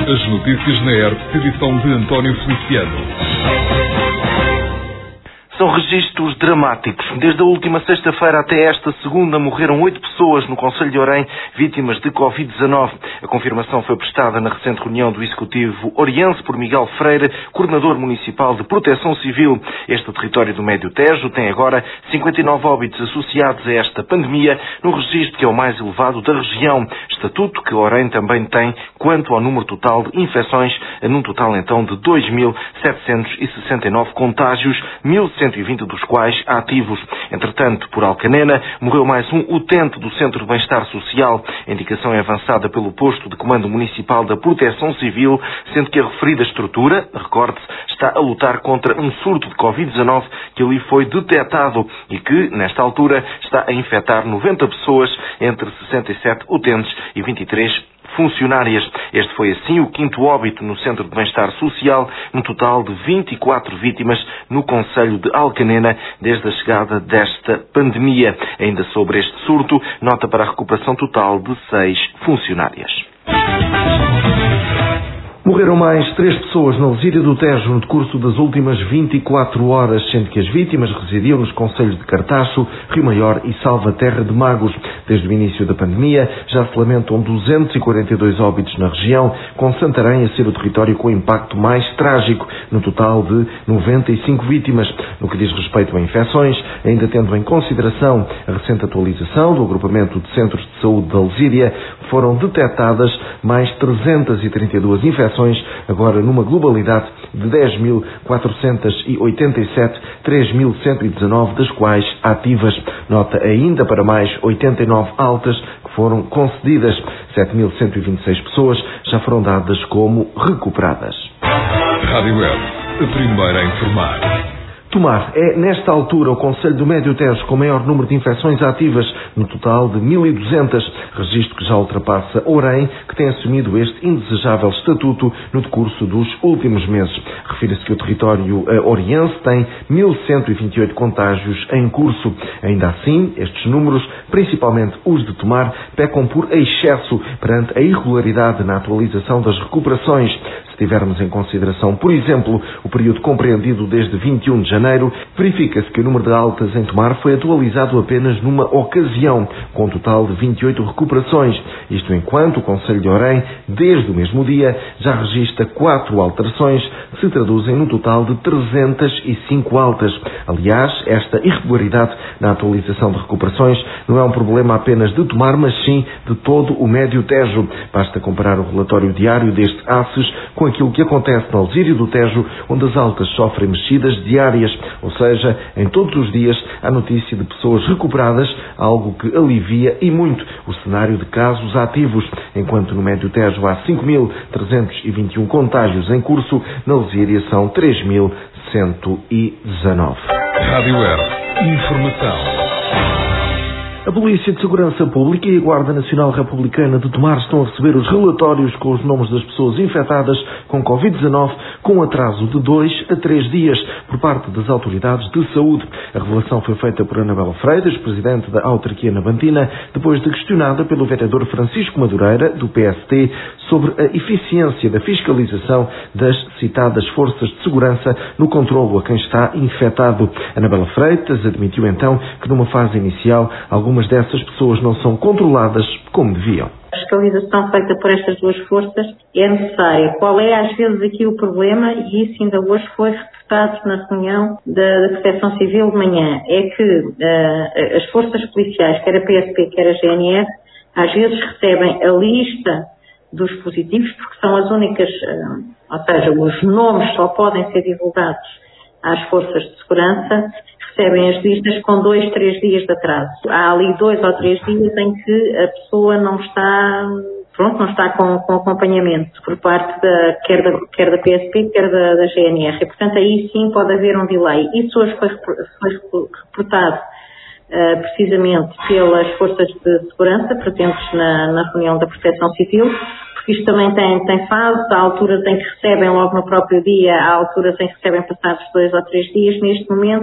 As notícias na ERP, edição de António Feliciano. São registros dramáticos. Desde a última sexta-feira até esta segunda morreram 8 pessoas no concelho de Orém, vítimas de Covid-19. A confirmação foi prestada na recente reunião do Executivo Oriense por Miguel Freire, coordenador municipal de Proteção Civil. Este território do Médio Tejo tem agora 59 óbitos associados a esta pandemia, no registro que é o mais elevado da região. Estatuto que Orém também tem quanto ao número total de infecções, num total então de 2.769 contágios, 1.120 dos quais ativos. Entretanto, por Alcanena, morreu mais um utente do Centro de Bem-Estar Social. A indicação é avançada pelo posto de comando municipal da Proteção Civil, sendo que a referida estrutura, recorde-se, está a lutar contra um surto de Covid-19 que ali foi detectado e que, nesta altura, está a infectar 90 pessoas, entre 67 utentes e 23 funcionárias. Este foi assim o 5º óbito no Centro de Bem-Estar Social, num total de 24 vítimas no concelho de Alcanena desde a chegada desta pandemia. Ainda sobre este surto, nota para a recuperação total de 6 funcionárias. Morreram mais 3 pessoas na Lesíria do Tejo no decurso das últimas 24 horas, sendo que as vítimas residiam nos concelhos de Cartacho, Rio Maior e Salvaterra de Magos. Desde o início da pandemia, já se lamentam 242 óbitos na região, com Santarém a ser o território com o impacto mais trágico, no total de 95 vítimas. No que diz respeito a infecções, ainda tendo em consideração a recente atualização do agrupamento de centros de saúde da Lesíria, foram detectadas mais 332 infecções, agora numa globalidade de 10.487, 3.119 das quais ativas. Nota ainda para mais 89 altas que foram concedidas. 7.126 pessoas já foram dadas como recuperadas. Rádio Web, a primeira a informar. Tomar é, nesta altura, o concelho do Médio Tejo com maior número de infecções ativas, no total de 1.200, registro que já ultrapassa Orém, que tem assumido este indesejável estatuto no decurso dos últimos meses. Refira-se que o território oriense tem 1.128 contágios em curso. Ainda assim, estes números, principalmente os de Tomar, pecam por excesso perante a irregularidade na atualização das recuperações. Se tivermos em consideração, por exemplo, o período compreendido desde 21 de janeiro, verifica-se que o número de altas em Tomar foi atualizado apenas numa ocasião, com um total de 28 recuperações. Isto enquanto o concelho de Orém, desde o mesmo dia, já registra 4 alterações, que se traduzem num total de 305 altas. Aliás, esta irregularidade na atualização de recuperações não é um problema apenas de Tomar, mas sim de todo o Médio Tejo. Basta comparar o relatório diário deste ACES com aquilo que acontece na Lesíria do Tejo, onde as altas sofrem mexidas diárias, ou seja, em todos os dias há notícia de pessoas recuperadas, algo que alivia e muito o cenário de casos ativos, enquanto no Médio Tejo há 5.321 contágios em curso, na Lesíria são 3.119. Rádio Web, informação. A Polícia de Segurança Pública e a Guarda Nacional Republicana de Tomar estão a receber os relatórios com os nomes das pessoas infectadas com Covid-19 com um atraso de 2 a 3 dias por parte das autoridades de saúde. A revelação foi feita por Anabela Freitas, presidente da autarquia nabantina, depois de questionada pelo vereador Francisco Madureira, do PST, sobre a eficiência da fiscalização das citadas forças de segurança no controlo a quem está infectado. Anabela Freitas admitiu então que numa fase inicial algumas dessas pessoas não são controladas como deviam. A fiscalização feita por estas duas forças é necessária. Qual é, às vezes, aqui o problema, e isso ainda hoje foi reportado na reunião da Proteção Civil de manhã, é que as forças policiais, quer a PSP, quer a GNR, às vezes recebem a lista dos positivos, porque são as únicas, ou seja, os nomes só podem ser divulgados às forças de segurança, recebem as listas com 2, 3 dias de atraso. Há ali 2 ou 3 dias em que a pessoa não está com acompanhamento por parte quer da PSP, quer da GNR. E, portanto, aí sim pode haver um delay. Isso hoje foi reportado precisamente pelas forças de segurança presentes na reunião da Proteção Civil, porque isto também tem fases, há alturas em que recebem logo no próprio dia, há alturas em que recebem passados 2 ou 3 dias. Neste momento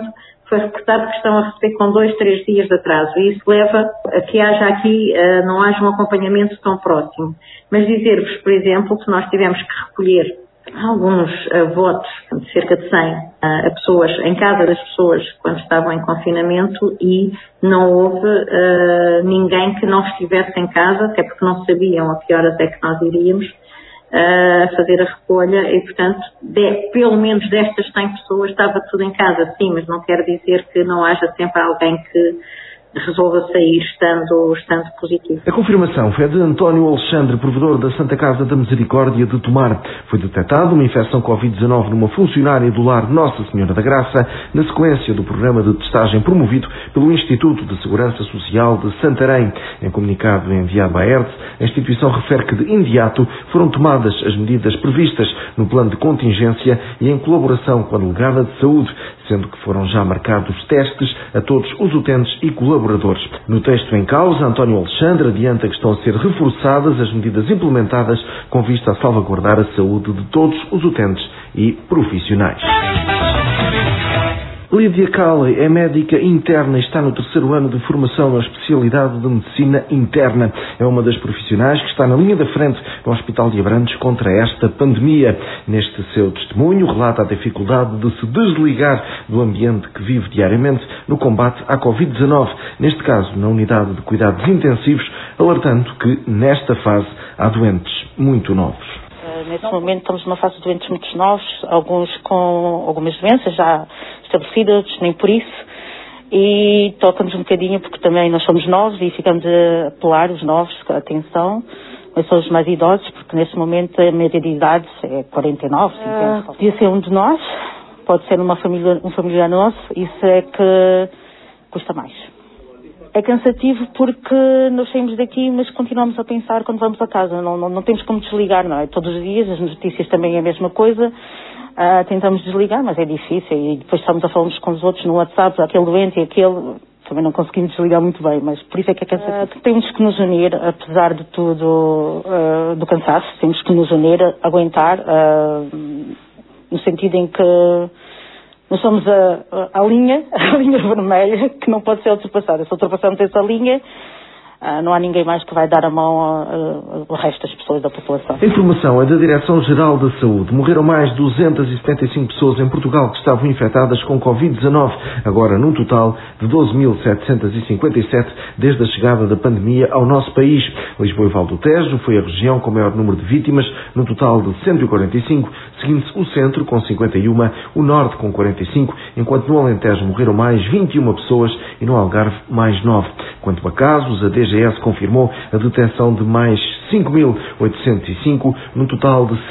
foi reportado que estão a receber com 2, 3 dias de atraso. E isso leva a que haja aqui, não haja um acompanhamento tão próximo. Mas dizer-vos, por exemplo, que nós tivemos que recolher alguns votos, de cerca de 100 pessoas, em casa das pessoas, quando estavam em confinamento, e não houve ninguém que não estivesse em casa, até porque não sabiam a que horas é que nós iríamos fazer a recolha, e portanto, pelo menos destas 100 pessoas estava tudo em casa, sim, mas não quer dizer que não haja sempre alguém que resolva sair estando positivo. A confirmação foi de António Alexandre, provedor da Santa Casa da Misericórdia de Tomar. Foi detectada uma infecção Covid-19 numa funcionária do lar Nossa Senhora da Graça, na sequência do programa de testagem promovido pelo Instituto de Segurança Social de Santarém. Em comunicado enviado à ERTE, a instituição refere que de imediato foram tomadas as medidas previstas no plano de contingência e em colaboração com a Delegada de Saúde, sendo que foram já marcados testes a todos os utentes e colaboradores. No texto em causa, António Alexandre adianta que estão a ser reforçadas as medidas implementadas com vista a salvaguardar a saúde de todos os utentes e profissionais. Lídia Cali é médica interna e está no 3º ano de formação na especialidade de medicina interna. É uma das profissionais que está na linha da frente no Hospital de Abrantes contra esta pandemia. Neste seu testemunho, relata a dificuldade de se desligar do ambiente que vive diariamente no combate à Covid-19, neste caso na unidade de cuidados intensivos, alertando que nesta fase há doentes muito novos. Nesse momento estamos numa fase de doentes muito novos, alguns com algumas doenças já estabelecidas, nem por isso, e toca-nos um bocadinho porque também nós somos novos e ficamos a apelar os novos, atenção, mas são os mais idosos, porque nesse momento a média de idade é 49, 50. Podia ser um de nós, pode ser um familiar nosso, isso é que custa mais. É cansativo porque nós saímos daqui, mas continuamos a pensar quando vamos a casa. Não temos como desligar, não é? Todos os dias, as notícias também é a mesma coisa. Tentamos desligar, mas é difícil. E depois estamos a falar uns com os outros no WhatsApp, aquele doente e aquele. Também não conseguimos desligar muito bem, mas por isso é que é cansativo. Temos que nos unir, apesar de tudo, do cansaço. Temos que nos unir, aguentar, no sentido em que nós somos a linha vermelha que não pode ser ultrapassada. Se ultrapassamos essa linha, não há ninguém mais que vai dar a mão ao resto das pessoas da população. A informação é da Direção-Geral da Saúde. Morreram mais 275 pessoas em Portugal que estavam infectadas com Covid-19, agora num total de 12.757 desde a chegada da pandemia ao nosso país. Lisboa e Val do Tejo foi a região com maior número de vítimas, no total de 145, seguindo-se o centro com 51, o norte com 45, enquanto no Alentejo morreram mais 21 pessoas e no Algarve mais 9. Quanto a casos, a DGS confirmou a detecção de mais 5.805, num total de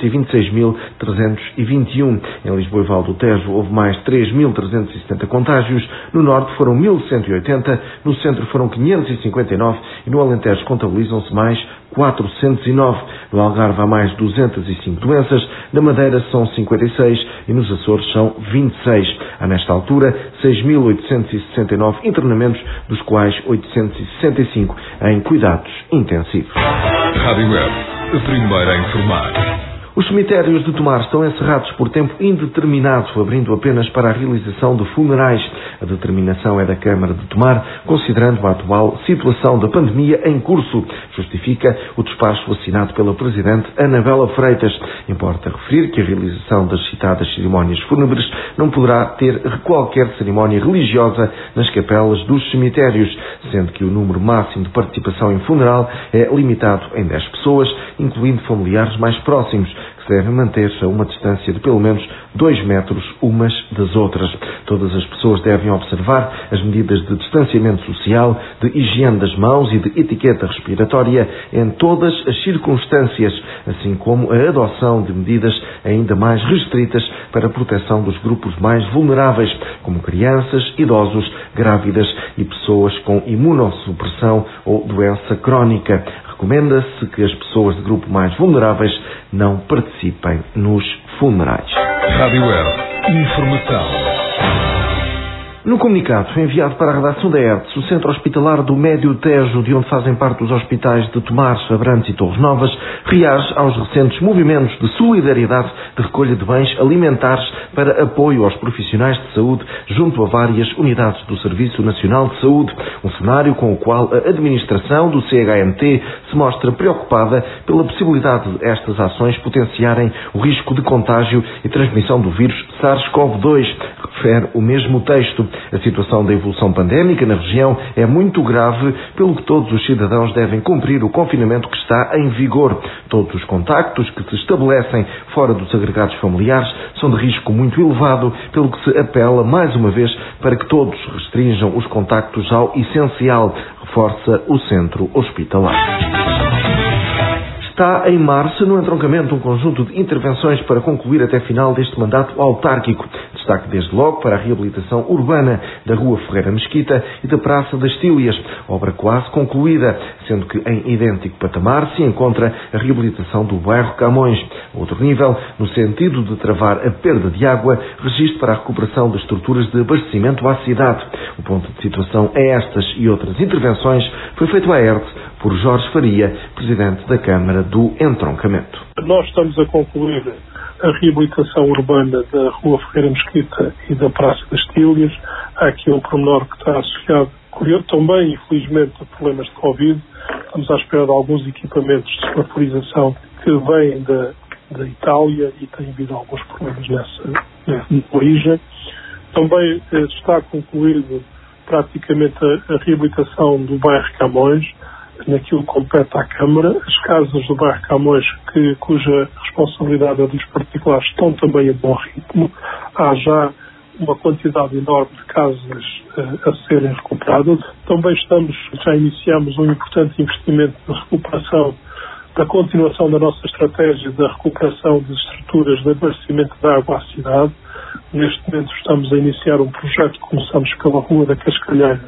726.321. Em Lisboa e Val do Tejo houve mais 3.370 contágios, no norte foram 1.180, no centro foram 559 e no Alentejo contabilizam-se mais 409. No Algarve há mais 205 doenças, na Madeira são 56 e nos Açores são 26. Há nesta altura 6.869 internamentos, dos quais 865 em cuidados intensivos. Rádio Web, a primeira a informar. Os cemitérios de Tomar estão encerrados por tempo indeterminado, abrindo apenas para a realização de funerais. A determinação é da Câmara de Tomar, considerando a atual situação da pandemia em curso. Justifica o despacho assinado pela Presidente Anabela Freitas. Importa referir que a realização das citadas cerimónias fúnebres não poderá ter qualquer cerimónia religiosa nas capelas dos cemitérios, sendo que o número máximo de participação em funeral é limitado em 10 pessoas, incluindo familiares mais próximos, que devem manter-se a uma distância de pelo menos 2 metros umas das outras. Todas as pessoas devem observar as medidas de distanciamento social, de higiene das mãos e de etiqueta respiratória em todas as circunstâncias, assim como a adoção de medidas ainda mais restritas para a proteção dos grupos mais vulneráveis, como crianças, idosos, grávidas e pessoas com imunossupressão ou doença crónica. Recomenda-se que as pessoas de grupo mais vulneráveis não participem nos funerais. Rádio Web, informação. No comunicado enviado para a redação da ERTS, o Centro Hospitalar do Médio Tejo, de onde fazem parte os hospitais de Tomares, Abrantes e Torres Novas, reage aos recentes movimentos de solidariedade de recolha de bens alimentares para apoio aos profissionais de saúde junto a várias unidades do Serviço Nacional de Saúde, um cenário com o qual a administração do CHMT se mostra preocupada pela possibilidade de estas ações potenciarem o risco de contágio e transmissão do vírus SARS-CoV-2, refere o mesmo texto. A situação da evolução pandémica na região é muito grave, pelo que todos os cidadãos devem cumprir o confinamento que está em vigor. Todos os contactos que se estabelecem fora dos agregados familiares são de risco muito elevado, pelo que se apela mais uma vez para que todos restringam os contactos ao essencial, reforça o centro hospitalar. Está em março no entroncamento um conjunto de intervenções para concluir até final deste mandato autárquico. Destaque desde logo para a reabilitação urbana da Rua Ferreira Mesquita e da Praça das Tílias, obra quase concluída, sendo que em idêntico patamar se encontra a reabilitação do bairro Camões. A outro nível, no sentido de travar a perda de água, registro para a recuperação das estruturas de abastecimento à cidade. O ponto de situação a estas e outras intervenções foi feito à ERTS por Jorge Faria, Presidente da Câmara do Entroncamento. Nós estamos a concluir a reabilitação urbana da Rua Ferreira Mesquita e da Praça das Tílias. Há aqui um pormenor que está associado também, infelizmente, a problemas de Covid. Estamos à espera de alguns equipamentos de semaforização que vêm da Itália e tem havido alguns problemas nessa origem. Também está concluído praticamente a reabilitação do bairro Camões, naquilo que compete à Câmara. As casas do bairro Camões, cuja responsabilidade é dos particulares, estão também a bom ritmo. Há já uma quantidade enorme de casas a serem recuperadas. Também já iniciamos um importante investimento na recuperação, da continuação da nossa estratégia da recuperação das estruturas de abastecimento de água à cidade. Neste momento estamos a iniciar um projeto, começamos pela Rua da Cascalheira,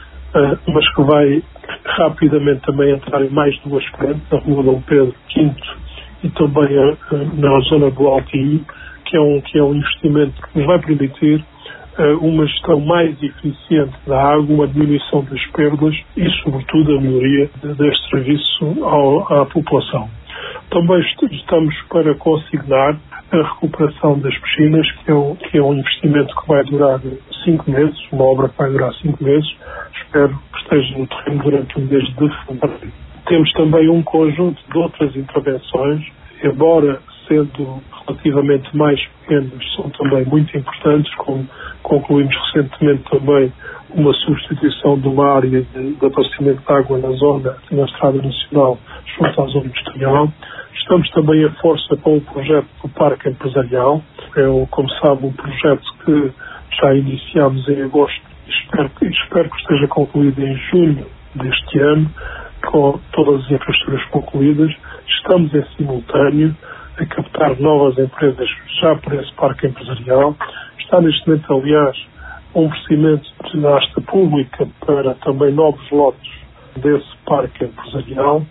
mas que vai rapidamente também entrar em mais duas frentes, a Rua Dom Pedro V e também na zona do Altinho, que é um investimento que nos vai permitir uma gestão mais eficiente da água, uma diminuição das perdas e, sobretudo, a melhoria deste serviço à população. Também estamos para consignar a recuperação das piscinas, que é um investimento que vai durar 5 meses, uma obra que vai durar 5 meses. Espero que esteja no terreno durante o mês de fevereiro. Temos também um conjunto de outras intervenções, embora sendo relativamente mais pequenas, são também muito importantes, como concluímos recentemente também uma substituição de uma área de abastecimento de água na Estrada Nacional junto à zona industrial. Estamos também a força com o projeto do Parque Empresarial. É, como sabe, um projeto que já iniciámos em agosto e espero que esteja concluído em junho deste ano, com todas as infraestruturas concluídas. Estamos em simultâneo a captar novas empresas já para esse Parque Empresarial. Está neste momento, aliás, um procedimento de asta pública para também novos lotes desse Parque Empresarial.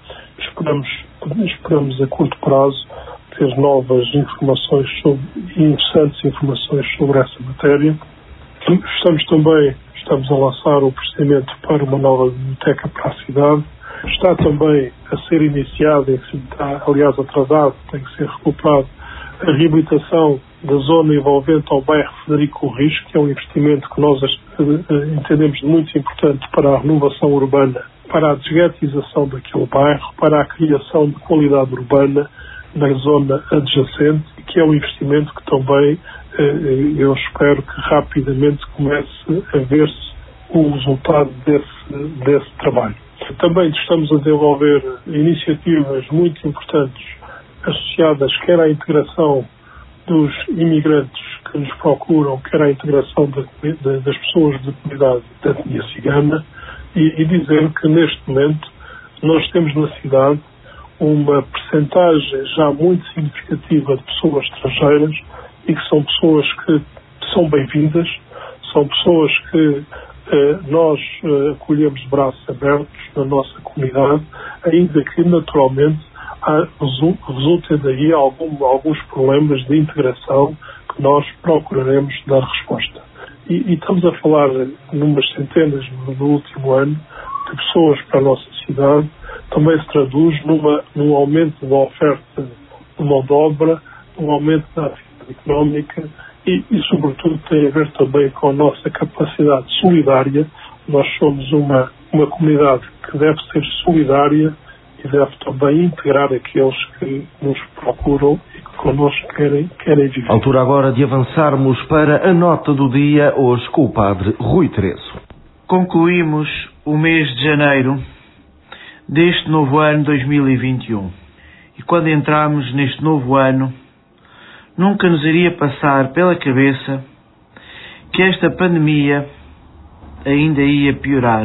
Esperamos a curto prazo ter novas informações interessantes informações sobre essa matéria. Estamos a lançar o procedimento para uma nova biblioteca para a cidade. Está também a ser iniciada, está, aliás, atrasado, tem que ser recuperado, a reabilitação da zona envolvente ao bairro Federico Riz, que é um investimento que nós entendemos de muito importante para a renovação urbana, para a desguetização daquele bairro, para a criação de qualidade urbana na zona adjacente, que é um investimento que também eu espero que rapidamente comece a ver-se o resultado desse trabalho. Também estamos a desenvolver iniciativas muito importantes associadas quer à integração dos imigrantes que nos procuram, quer à integração das pessoas de comunidade da etnia cigana, e dizer que neste momento nós temos na cidade uma percentagem já muito significativa de pessoas estrangeiras e que são pessoas que são bem-vindas, são pessoas que nós acolhemos de braços abertos na nossa comunidade, ainda que naturalmente resultem daí alguns problemas de integração que nós procuraremos dar resposta. E estamos a falar numas centenas no último ano de pessoas para a nossa cidade. Também se traduz num aumento da oferta de mão de obra, num aumento da atividade económica e, sobretudo, tem a ver também com a nossa capacidade solidária. Nós somos uma comunidade que deve ser solidária e deve também integrar aqueles que nos procuram e que connosco querem viver. Altura agora de avançarmos para a nota do dia, hoje com o Padre Rui Tereso. Concluímos o mês de janeiro deste novo ano 2021. E quando entramos neste novo ano, nunca nos iria passar pela cabeça que esta pandemia ainda ia piorar,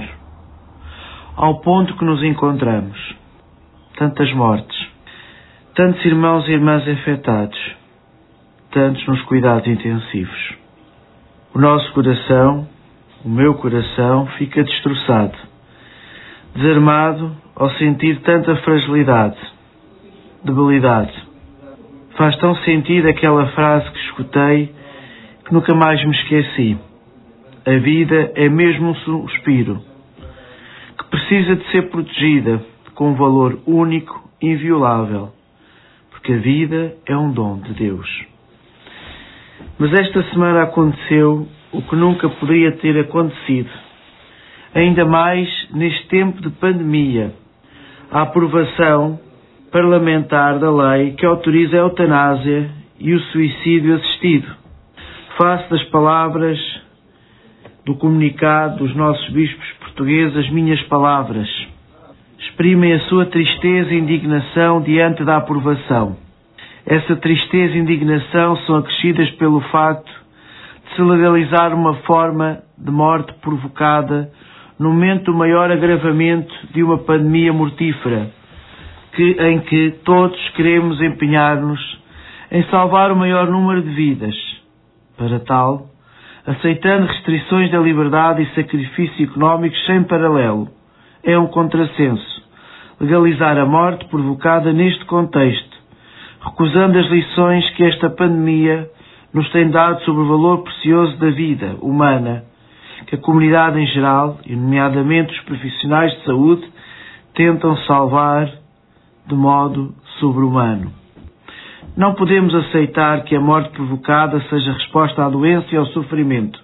ao ponto que nos encontramos. Tantas mortes, tantos irmãos e irmãs afetados, tantos nos cuidados intensivos. O nosso coração, o meu coração, fica destroçado, desarmado ao sentir tanta fragilidade, debilidade. Faz tão sentido aquela frase que escutei que nunca mais me esqueci. A vida é mesmo um suspiro, que precisa de ser protegida com um valor único e inviolável, porque a vida é um dom de Deus. Mas esta semana aconteceu o que nunca poderia ter acontecido, ainda mais neste tempo de pandemia, a aprovação parlamentar da lei que autoriza a eutanásia e o suicídio assistido. Face das palavras do comunicado dos nossos bispos portugueses, as minhas palavras exprimem a sua tristeza e indignação diante da aprovação. Essa tristeza e indignação são acrescidas pelo facto de se legalizar uma forma de morte provocada no momento do maior agravamento de uma pandemia mortífera, em que todos queremos empenhar-nos em salvar o maior número de vidas. Para tal, aceitando restrições da liberdade e sacrifício económicos sem paralelo, é um contrassenso legalizar a morte provocada neste contexto, recusando as lições que esta pandemia nos tem dado sobre o valor precioso da vida humana, que a comunidade em geral, e nomeadamente os profissionais de saúde, tentam salvar de modo sobre-humano. Não podemos aceitar que a morte provocada seja resposta à doença e ao sofrimento.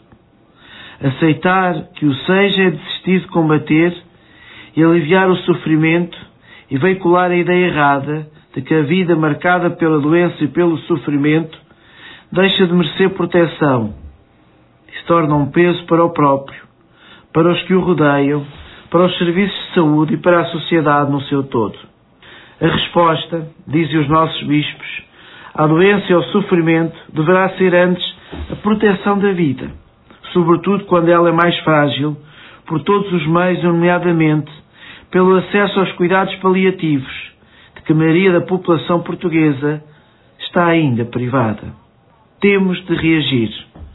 Aceitar que o seja é desistir de combater e aliviar o sofrimento e veicular a ideia errada de que a vida marcada pela doença e pelo sofrimento deixa de merecer proteção e se torna um peso para o próprio, para os que o rodeiam, para os serviços de saúde e para a sociedade no seu todo. A resposta, dizem os nossos bispos, à doença e ao sofrimento deverá ser antes a proteção da vida, sobretudo quando ela é mais frágil, por todos os meios, nomeadamente pelo acesso aos cuidados paliativos, de que a maioria da população portuguesa está ainda privada. Temos de reagir.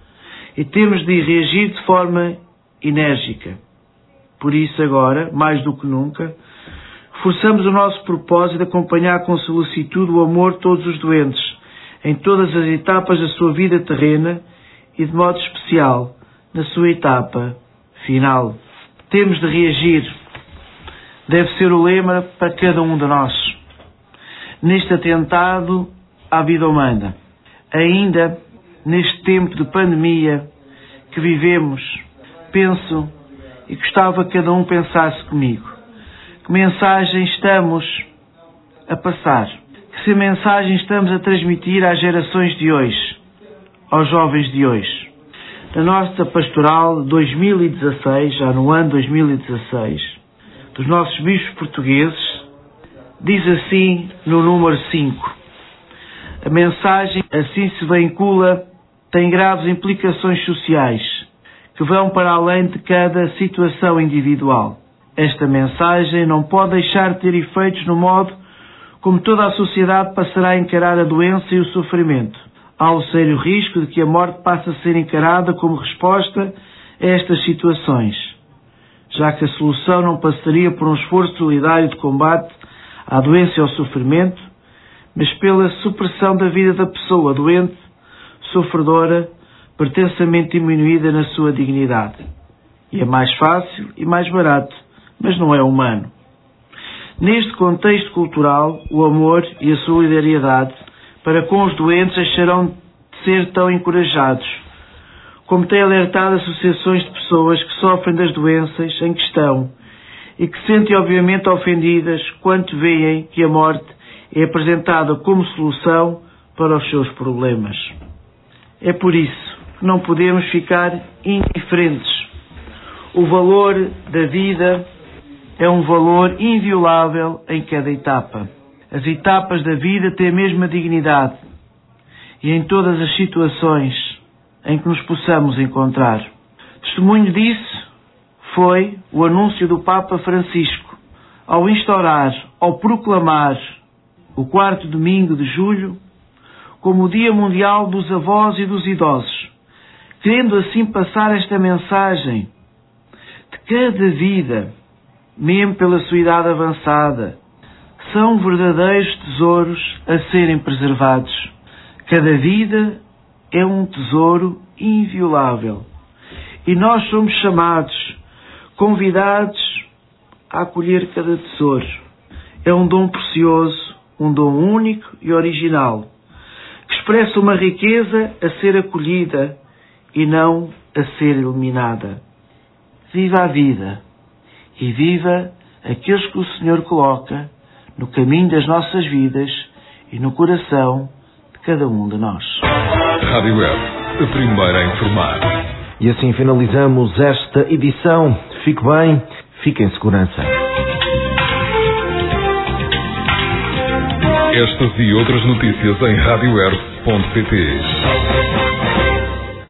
E temos de reagir de forma enérgica. Por isso agora, mais do que nunca, reforçamos o nosso propósito de acompanhar com solicitude o amor de todos os doentes, em todas as etapas da sua vida terrena e, de modo especial, na sua etapa final. Temos de reagir. Deve ser o lema para cada um de nós. Neste atentado à vida humana, ainda neste tempo de pandemia que vivemos, penso e gostava que cada um pensasse comigo. Que mensagem estamos a passar? Que mensagem estamos a transmitir às gerações de hoje, aos jovens de hoje? Na nossa pastoral de 2016, já no ano 2016, dos nossos bispos portugueses, diz assim no número 5: a mensagem assim se vincula tem graves implicações sociais que vão para além de cada situação individual. Esta mensagem não pode deixar de ter efeitos no modo como toda a sociedade passará a encarar a doença e o sofrimento. Há o sério risco de que a morte passe a ser encarada como resposta a estas situações, já que a solução não passaria por um esforço solidário de combate à doença e ao sofrimento, mas pela supressão da vida da pessoa doente, sofredora, pretensamente diminuída na sua dignidade. E é mais fácil e mais barato, mas não é humano. Neste contexto cultural, o amor e a solidariedade para com os doentes deixarão de ser tão encorajados, como têm alertado associações de pessoas que sofrem das doenças em questão e que se sentem obviamente ofendidas quando veem que a morte é apresentada como solução para os seus problemas. É por isso que não podemos ficar indiferentes. O valor da vida é um valor inviolável em cada etapa. As etapas da vida têm a mesma dignidade e em todas as situações em que nos possamos encontrar. Testemunho disso foi o anúncio do Papa Francisco ao instaurar, ao proclamar o 4º domingo de julho como o Dia Mundial dos Avós e dos Idosos, querendo assim passar esta mensagem de cada vida, mesmo pela sua idade avançada, são verdadeiros tesouros a serem preservados. Cada vida é um tesouro inviolável e nós somos chamados, convidados a acolher cada tesouro. É um dom precioso, um dom único e original, que expressa uma riqueza a ser acolhida e não a ser eliminada. Viva a vida e viva aqueles que o Senhor coloca no caminho das nossas vidas e no coração de cada um de nós. Rádio Web, a primeira a informar. E assim finalizamos esta edição. Fique bem, fique em segurança. Estas e outras notícias em radioweb.pt.